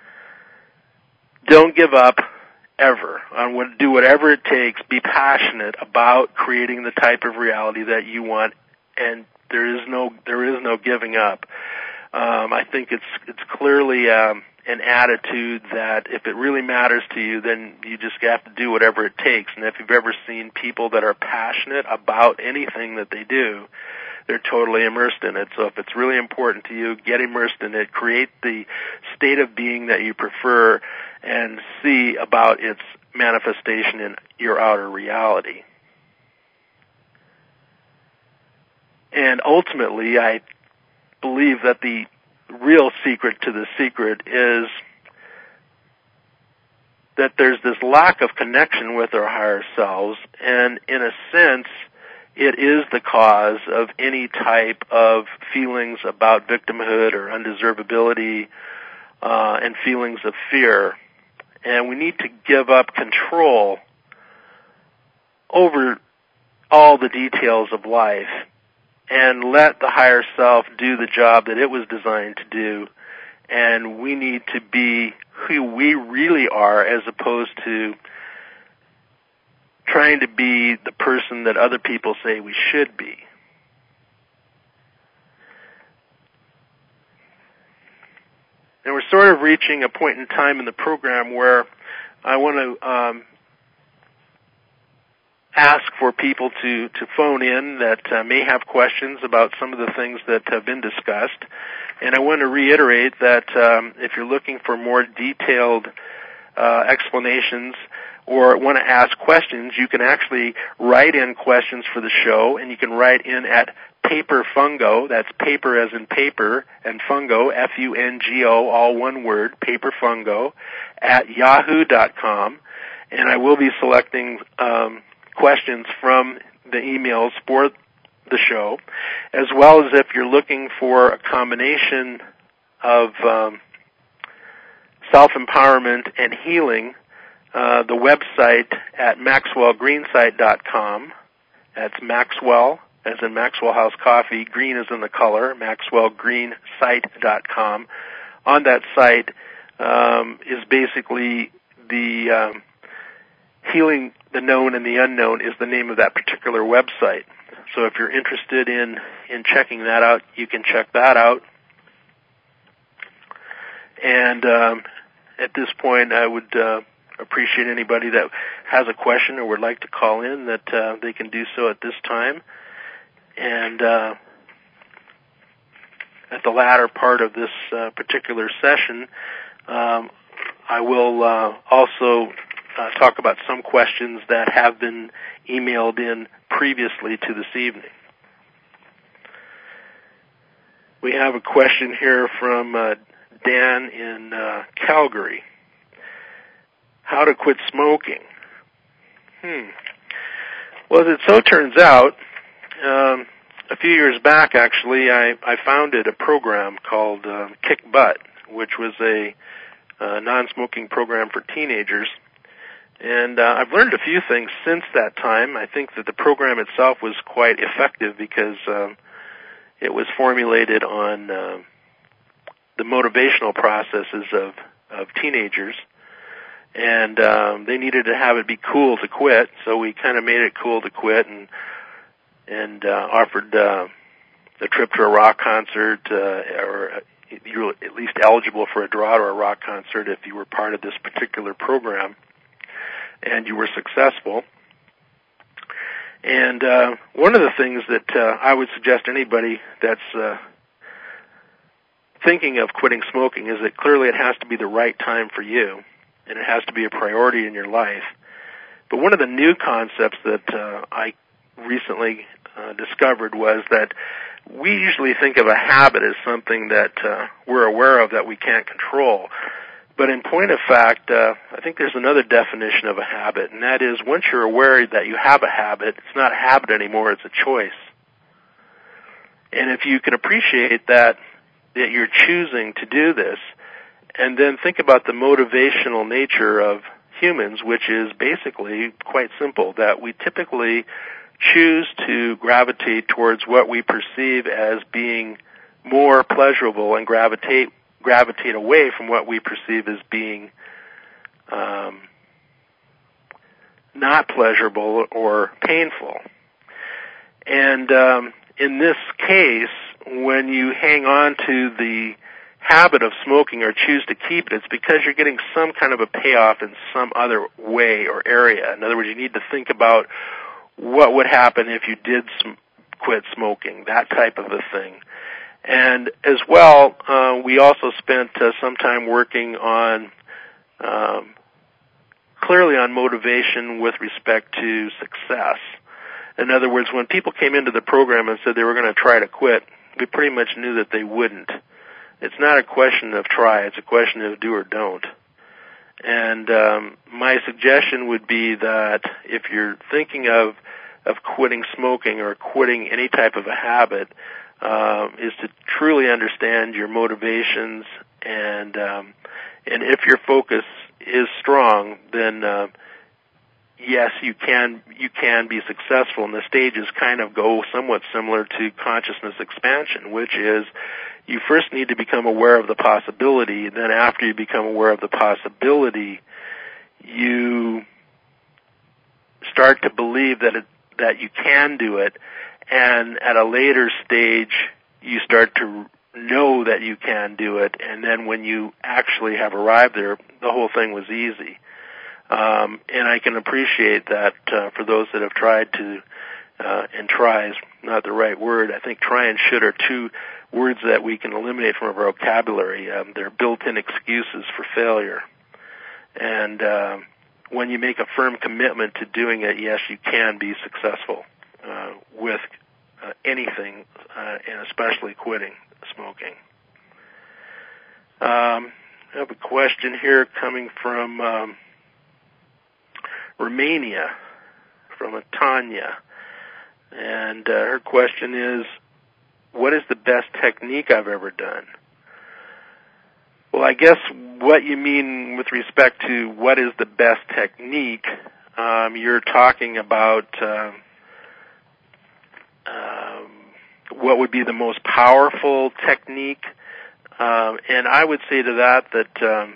Speaker 1: Don't give up ever. On what, do whatever it takes. Be passionate about creating the type of reality that you want, and there is no there is no giving up. Um, I think it's it's clearly um, an attitude that if it really matters to you, then you just have to do whatever it takes. And if you've ever seen people that are passionate about anything that they do, they're totally immersed in it. So if it's really important to you, get immersed in it. Create the state of being that you prefer and see about its manifestation in your outer reality. And ultimately, I believe that the real secret to the secret is that there's this lack of connection with our higher selves, and in a sense, it is the cause of any type of feelings about victimhood or undeservability uh, and feelings of fear. And we need to give up control over all the details of life and let the higher self do the job that it was designed to do. And we need to be who we really are as opposed to trying to be the person that other people say we should be. And we're sort of reaching a point in time in the program where I want to um, ask for people to, to phone in that uh, may have questions about some of the things that have been discussed. And I want to reiterate that um, if you're looking for more detailed uh, explanations or want to ask questions, you can actually write in questions for the show, and you can write in at Paper Fungo, that's paper as in paper, and fungo, F U N G O, all one word, Paper Fungo, at yahoo dot com. And I will be selecting um, questions from the emails for the show, as well as if you're looking for a combination of um, self-empowerment and healing, uh, the website at maxwell greensite dot com. That's Maxwell, as in Maxwell House Coffee, green as in the color, maxwell greensite dot com. On that site um, is basically the um, Healing the Known and the Unknown is the name of that particular website. So if you're interested in, in checking that out, you can check that out. And um, at this point, I would uh, appreciate anybody that has a question or would like to call in that uh, they can do so at this time. And uh, at the latter part of this uh, particular session, um, I will uh, also uh, talk about some questions that have been emailed in previously to this evening. We have a question here from uh, Dan in uh, Calgary. How to quit smoking? Hmm. Well, as it so turns out, um, a few years back, actually, I, I founded a program called uh, Kick Butt, which was a uh, non-smoking program for teenagers. And uh, I've learned a few things since that time. I think that the program itself was quite effective because um, it was formulated on uh, the motivational processes of, of teenagers. And um, they needed to have it be cool to quit, so we kind of made it cool to quit and and uh, offered uh, a trip to a rock concert, uh, or you were at least eligible for a draw to a rock concert if you were part of this particular program and you were successful. And uh, one of the things that uh, I would suggest anybody that's uh, thinking of quitting smoking is that clearly it has to be the right time for you, and it has to be a priority in your life. But one of the new concepts that uh, I recently uh, discovered was that we usually think of a habit as something that uh, we're aware of that we can't control. But in point of fact, uh, I think there's another definition of a habit, and that is once you're aware that you have a habit, it's not a habit anymore, it's a choice. And if you can appreciate that, that you're choosing to do this, and then think about the motivational nature of humans, which is basically quite simple, that we typically choose to gravitate towards what we perceive as being more pleasurable and gravitate gravitate away from what we perceive as being um, not pleasurable or painful. And um, in this case, when you hang on to the habit of smoking or choose to keep it, it's because you're getting some kind of a payoff in some other way or area. In other words, you need to think about what would happen if you did sm- quit smoking, that type of a thing. And as well, uh, we also spent uh, some time working on, um, clearly on motivation with respect to success. In other words, when people came into the program and said they were going to try to quit, we pretty much knew that they wouldn't. It's not a question of try, it's a question of do or don't. And um, my suggestion would be that if you're thinking of of quitting smoking or quitting any type of a habit uh, is to truly understand your motivations, and um, and if your focus is strong, then uh, yes, you can you can be successful. And the stages kind of go somewhat similar to consciousness expansion, which is you first need to become aware of the possibility, and then after you become aware of the possibility, you start to believe that it, that you can do it, and at a later stage, you start to know that you can do it, and then when you actually have arrived there, the whole thing was easy. Um, and I can appreciate that uh, for those that have tried to, uh, and try is not the right word. I think try and should are two words that we can eliminate from our vocabulary. Um, they're built-in excuses for failure. And uh, when you make a firm commitment to doing it, yes, you can be successful uh, with uh, anything, uh, and especially quitting smoking. Um, I have a question here coming from um, Romania, from a Tanya. And uh, her question is, what is the best technique I've ever done? Well, I guess what you mean with respect to what is the best technique, um, you're talking about uh, um, what would be the most powerful technique. Um, and I would say to that that um,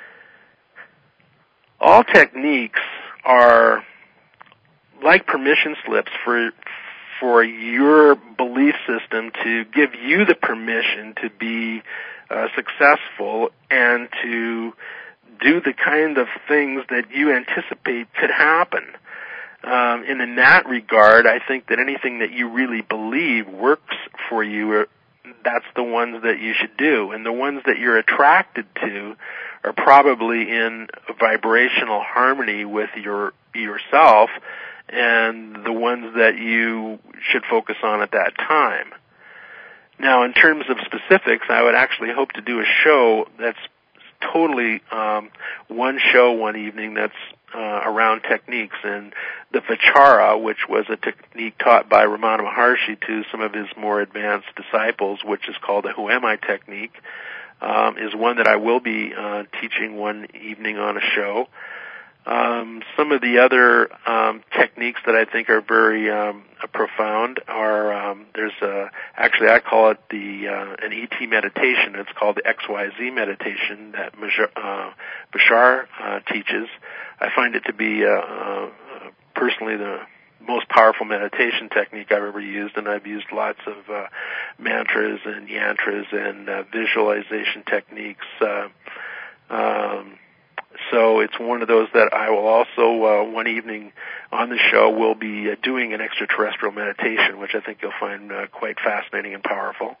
Speaker 1: all techniques are like permission slips for for your belief system to give you the permission to be uh, successful and to do the kind of things that you anticipate could happen. Um, and in that regard, I think that anything that you really believe works for you, that's the ones that you should do. And the ones that you're attracted to are probably in vibrational harmony with your yourself, and the ones that you should focus on at that time. Now, in terms of specifics, I would actually hope to do a show that's totally um, one show one evening that's uh, around techniques. And the Vichara, which was a technique taught by Ramana Maharshi to some of his more advanced disciples, which is called the Who Am I technique, um, is one that I will be uh, teaching one evening on a show. Um, some of the other um, techniques that I think are very um, profound are um, there's a, actually I call it the uh, an E T meditation. It's called the X Y Z meditation that uh, Bashar uh, teaches. I find it to be uh, uh, personally the most powerful meditation technique I've ever used, and I've used lots of uh, mantras and yantras and uh, visualization techniques. Uh, um, So it's one of those that I will also, uh, one evening on the show, will be uh, doing an extraterrestrial meditation, which I think you'll find uh, quite fascinating and powerful.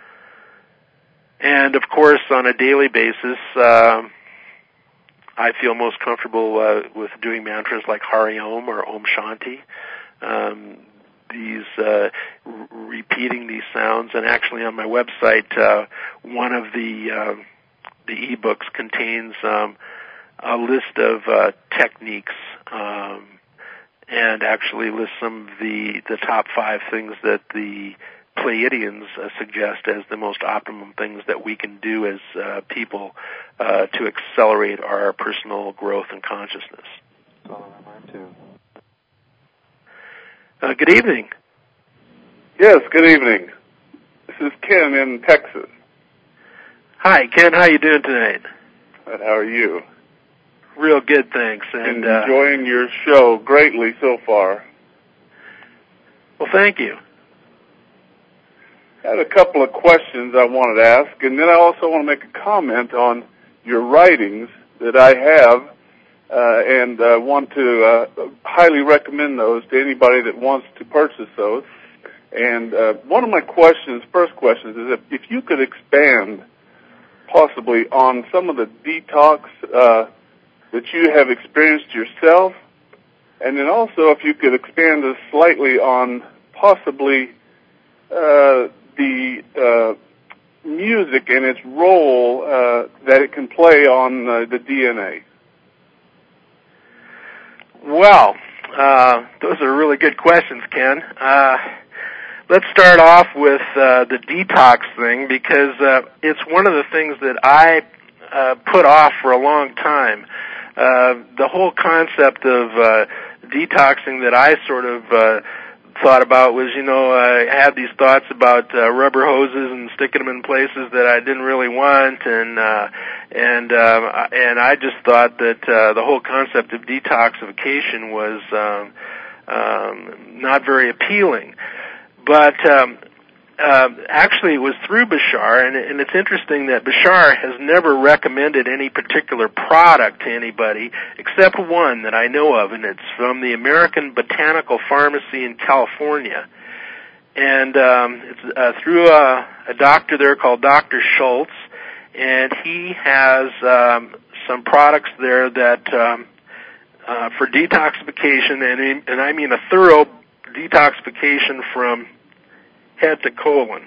Speaker 1: And, of course, on a daily basis, uh, I feel most comfortable uh, with doing mantras like Hari Om or Om Shanti. Um, these, uh, r- repeating these sounds, and actually on my website, uh, one of the, uh, the e-books contains um, a list of uh, techniques, um, and actually lists some of the, the top five things that the Pleiadians uh, suggest as the most optimum things that we can do as uh, people uh, to accelerate our personal growth and consciousness. Uh, good evening.
Speaker 2: Yes, good evening. This is Ken in Texas.
Speaker 1: Hi, Ken. How you doing tonight?
Speaker 2: Good, how are you?
Speaker 1: Real good, thanks. And
Speaker 2: enjoying
Speaker 1: uh,
Speaker 2: your show greatly so far.
Speaker 1: Well, thank you.
Speaker 2: I had a couple of questions I wanted to ask, and then I also want to make a comment on your writings that I have, uh, and I uh, want to uh, highly recommend those to anybody that wants to purchase those. And uh, one of my questions, first questions, is if, if you could expand possibly on some of the detox uh, that you have experienced yourself, and then also if you could expand us slightly on possibly uh, the uh, music and its role uh, that it can play on uh, the D N A.
Speaker 1: Well, uh, those are really good questions, Ken. Uh, let's start off with uh, the detox thing, because uh, it's one of the things that I uh, put off for a long time. Uh, the whole concept of uh, detoxing that I sort of uh, thought about was, you know, I had these thoughts about uh, rubber hoses and sticking them in places that I didn't really want, and uh, and uh, and I just thought that uh, the whole concept of detoxification was um, um, not very appealing. But um, uh, actually, it was through Bashar, and, and it's interesting that Bashar has never recommended any particular product to anybody except one that I know of, and it's from the American Botanical Pharmacy in California. And um, it's uh, through a, a doctor there called Doctor Schultz, and he has um, some products there that um, uh, for detoxification, and, and I mean a thorough detoxification from head to colon.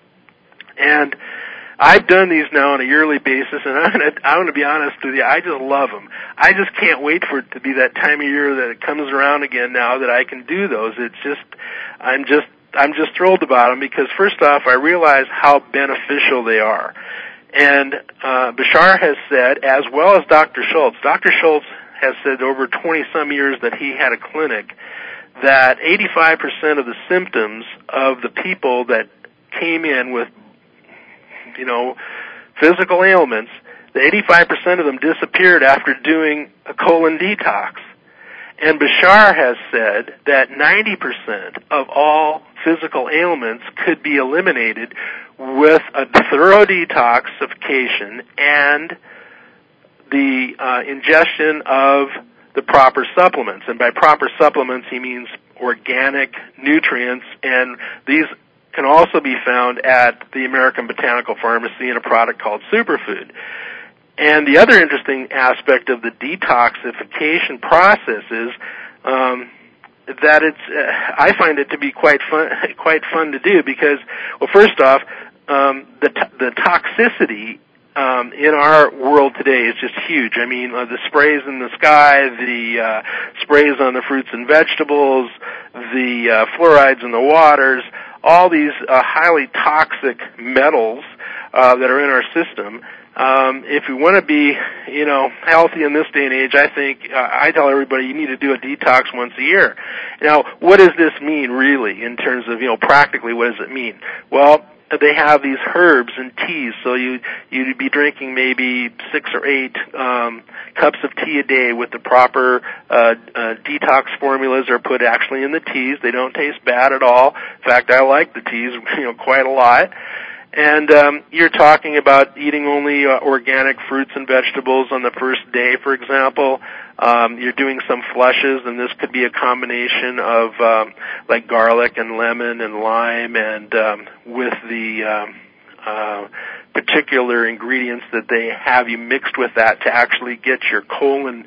Speaker 1: And I've done these now on a yearly basis, and I'm gonna, I'm going to be honest with you, I just love them. I just can't wait for it to be that time of year that it comes around again now that I can do those. It's just, I'm just, I'm just thrilled about them because first off, I realize how beneficial they are. And uh, Bashar has said, as well as Doctor Schultz, Doctor Schultz has said over twenty-some years that he had a clinic, that eighty-five percent of the symptoms of the people that came in with, you know, physical ailments, the eighty-five percent of them disappeared after doing a colon detox. And Bashar has said that ninety percent of all physical ailments could be eliminated with a thorough detoxification and the uh, ingestion of the proper supplements. And by proper supplements, he means organic nutrients, and these can also be found at the American Botanical Pharmacy in a product called Superfood. And the other interesting aspect of the detoxification process is um, that it's, uh, I find it to be quite fun, quite fun to do because, well, first off, um, the t- the toxicity Um, in our world today is just huge. I mean, uh, the sprays in the sky, the uh, sprays on the fruits and vegetables, the uh, fluorides in the waters, all these uh, highly toxic metals uh, that are in our system. Um, if we want to be, you know, healthy in this day and age, I think uh, I tell everybody you need to do a detox once a year. Now, what does this mean really in terms of, you know, practically what does it mean? Well, they have these herbs and teas, so you, you'd be drinking maybe six or eight um, cups of tea a day with the proper uh, uh, detox formulas are put actually in the teas. They don't taste bad at all. In fact, I like the teas, you know, quite a lot. And um, you're talking about eating only uh, organic fruits and vegetables on the first day, for example. Um, you're doing some flushes, and this could be a combination of um, like garlic and lemon and lime, and um, with the um, uh, particular ingredients that they have you mixed with that to actually get your colon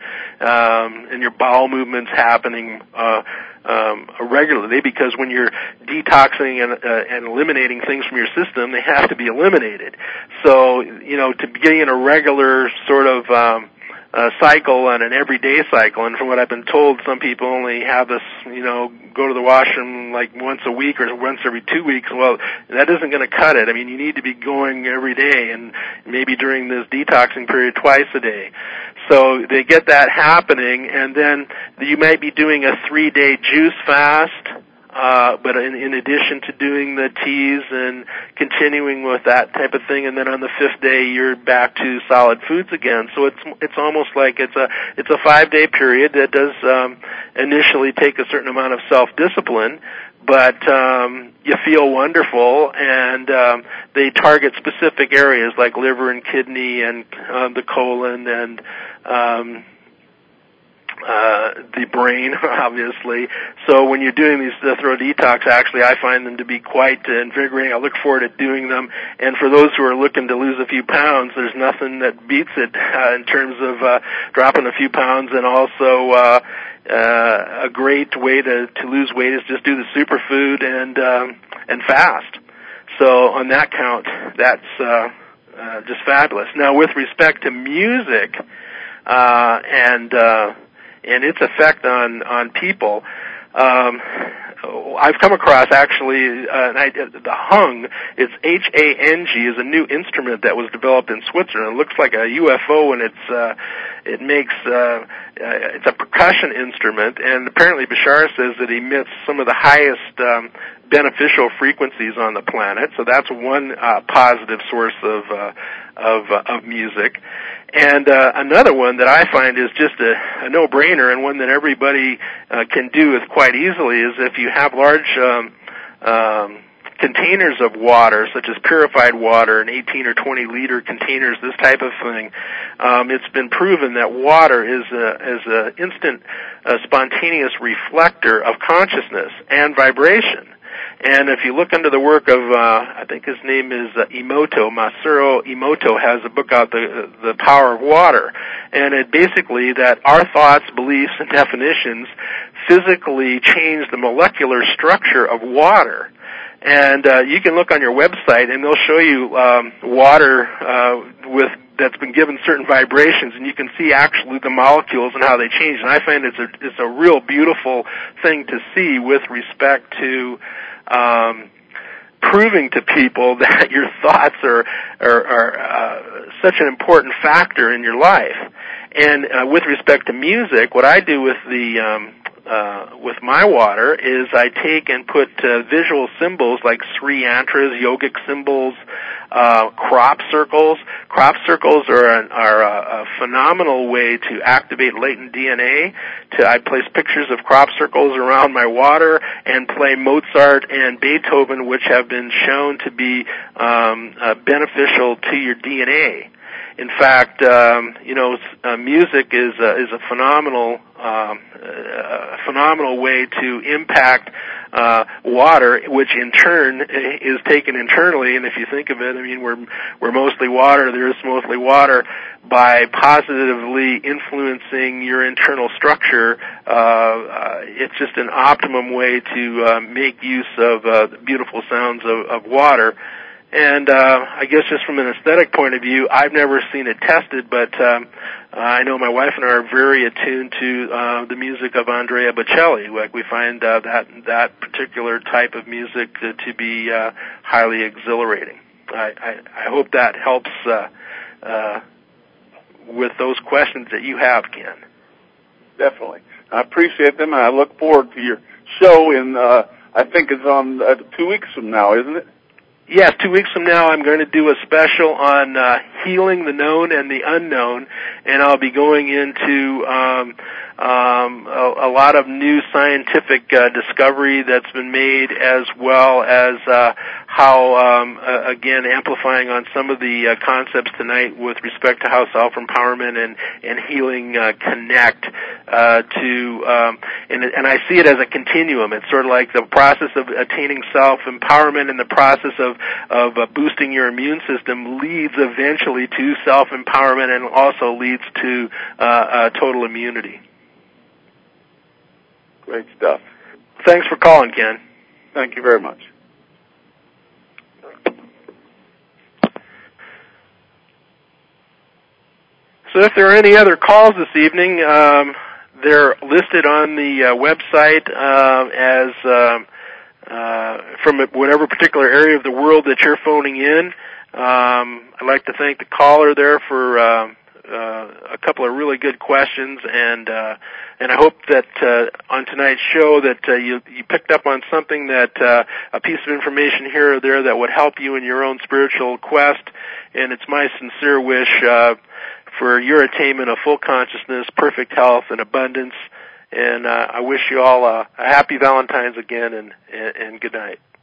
Speaker 1: um, and your bowel movements happening uh, um, regularly. Because when you're detoxing and, uh, and eliminating things from your system, they have to be eliminated. So, you know, to be in a regular sort of um, uh, cycle and an everyday cycle, and from what I've been told, some people only have this, you know, go to the washroom like once a week or once every two weeks. Well, that isn't going to cut it. I mean, you need to be going every day, and maybe during this detoxing period twice a day. So they get that happening, and then you might be doing a three-day juice fast, uh, but in, in addition to doing the teas and continuing with that type of thing, and then on the fifth day you're back to solid foods again. So it's it's almost like it's a it's a five-day period that does um, initially take a certain amount of self-discipline, but um, you feel wonderful, and um, they target specific areas like liver and kidney and uh, the colon and um, uh, the brain, obviously. So when you're doing these uh, throw detox, actually, I find them to be quite invigorating. I look forward to doing them. And for those who are looking to lose a few pounds, there's nothing that beats it uh, in terms of uh, dropping a few pounds, and also uh, uh, a great way to, to lose weight is just do the superfood and um, and fast. So on that count, that's uh, uh, just fabulous. Now, with respect to music uh, and uh, and its effect on on people. Um, I've come across actually uh, an idea, the hung. It's H A N G is a new instrument that was developed in Switzerland. It looks like a U F O, and it's uh, it makes uh, uh, it's a percussion instrument. And apparently, Bashar says that it emits some of the highest um, beneficial frequencies on the planet. So that's one uh, positive source of uh, of, uh, of music. And uh, another one that I find is just a, a no-brainer, and one that everybody uh, can do is quite easily, is if you have large um, um, containers of water, such as purified water in eighteen or twenty liter containers, this type of thing. Um, it's been proven that water is a, is an instant uh, spontaneous reflector of consciousness and vibration. And if you look under the work of, uh, I think his name is uh, Emoto, Masaru Emoto, has a book out, the the Power of Water, and it basically that our thoughts, beliefs, and definitions physically change the molecular structure of water. And uh, you can look on your website, and they'll show you um, water uh, with that's been given certain vibrations, and you can see actually the molecules and how they change. And I find it's a it's a real beautiful thing to see with respect to um, proving to people that your thoughts are are, are uh, such an important factor in your life. And uh, with respect to music, what I do with the um, Uh, with my water is I take and put uh, visual symbols like Sri Yantras, yogic symbols, uh, crop circles. Crop circles are, an, are a, a phenomenal way to activate latent D N A. To, I place pictures of crop circles around my water and play Mozart and Beethoven, which have been shown to be um, uh, beneficial to your D N A. In fact, um, you know, uh, music is uh, is a phenomenal, um, uh, phenomenal way to impact uh, water, which in turn is taken internally. And if you think of it, I mean, we're we're mostly water. There is mostly water. By positively influencing your internal structure, uh, uh, it's just an optimum way to uh, make use of uh, the beautiful sounds of, of water. And uh, I guess just from an aesthetic point of view, I've never seen it tested, but um, uh, I know my wife and I are very attuned to uh, the music of Andrea Bocelli. Like we find uh, that that particular type of music uh, to be uh, highly exhilarating. I, I, I hope that helps uh, uh, with those questions that you have, Ken.
Speaker 2: Definitely, I appreciate them, and I look forward to your show in. Uh, I think it's on uh, two weeks from now, isn't it?
Speaker 1: Yes, two weeks from now I'm going to do a special on uh, healing the known and the unknown, and I'll be going into um, um, a, a lot of new scientific uh, discovery that's been made, as well as uh, how, um, uh, again, amplifying on some of the uh, concepts tonight with respect to how self-empowerment and, and healing uh, connect uh, to, um, and, and I see it as a continuum. It's sort of like the process of attaining self-empowerment and the process of of uh, boosting your immune system leads eventually to self-empowerment and also leads to uh, uh, total immunity.
Speaker 2: Great stuff.
Speaker 1: Thanks for calling, Ken.
Speaker 2: Thank you very much.
Speaker 1: So if there are any other calls this evening, um, they're listed on the uh, website uh, as um, Uh, from whatever particular area of the world that you're phoning in. Um, I'd like to thank the caller there for uh, uh, a couple of really good questions, and uh, and I hope that uh, on tonight's show that uh, you you picked up on something, that uh, a piece of information here or there that would help you in your own spiritual quest. And it's my sincere wish uh, for your attainment of full consciousness, perfect health, and abundance. And uh, I wish you all a, a happy Valentine's again, and, and, and good night.